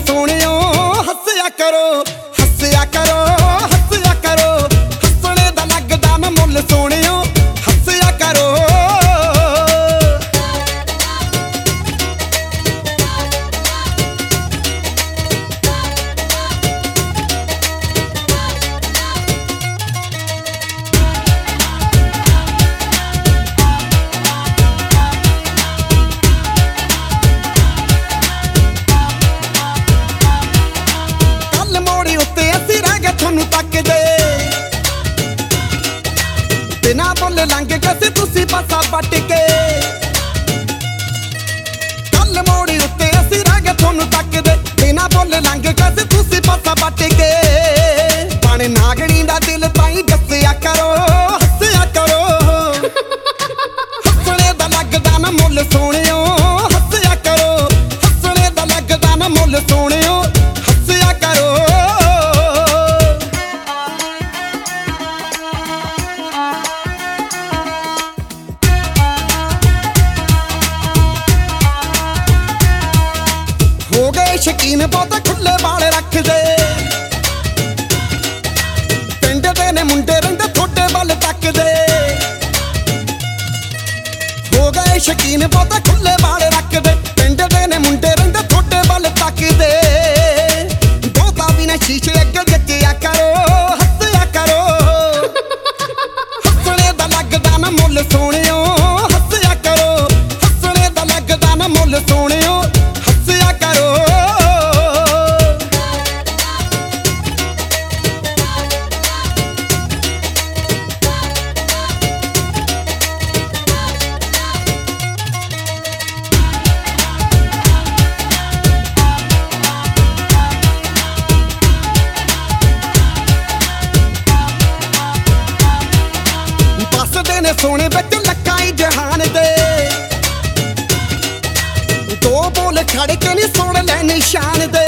सोनियो हस्या करो हस्या करो हस्या करो हसने दा लगदा ना मुल सोनियो हस्या करो। बिना बोले लंघ गए तुसी पासा पट के कल मोड़ी उत्ते असी रह गए थोनू तकदे बिना बोले लंघ गए तुसी पासा पट के पाने नागणी दा दिल ताई गस्सिया करो हस्या करो हसने दा लगदा ना मुल सोनियो हस्या करो हसने दा लगदा ना मुल सोनियो हस्या करो। हो गए शकीन बहुत खुले बाल रख दे पिंड दे ने मुंडे रंदे थोड़े बल तक दे। हो गए शकीन बहुत खुले बाल रख दे पिंड दे ने मुंडे रंदे थोड़े बल तक दे। दोता भी ने शीशे अगे जच्चिया करो हस्या करो हसने दा लगदा ना मुल सोनियो हस्या करो हसने दा लगदा ना मुल सोनियो हस्या करो। ने सोने बच लकाई जहान दे दो बोल खड़ के नहीं सुन ले निशान दे।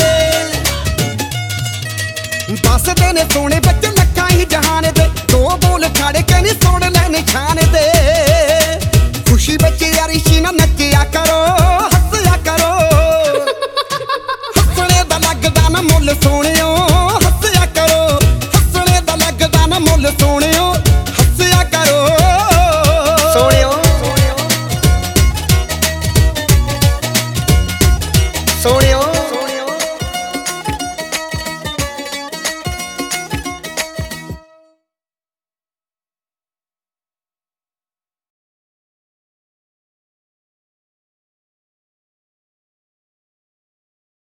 दस दिन सोने बच लकाई जहान दे दो बोल खड़ के नहीं सुन ले निशान दे। खुशी बच्चे यारी शीना नचिया करो हस्या करो हसने दा लगदा ना मुल सोनियो हस्या करो हसने दा लगदा ना मुल सोनियो हस्या करो। सोनियो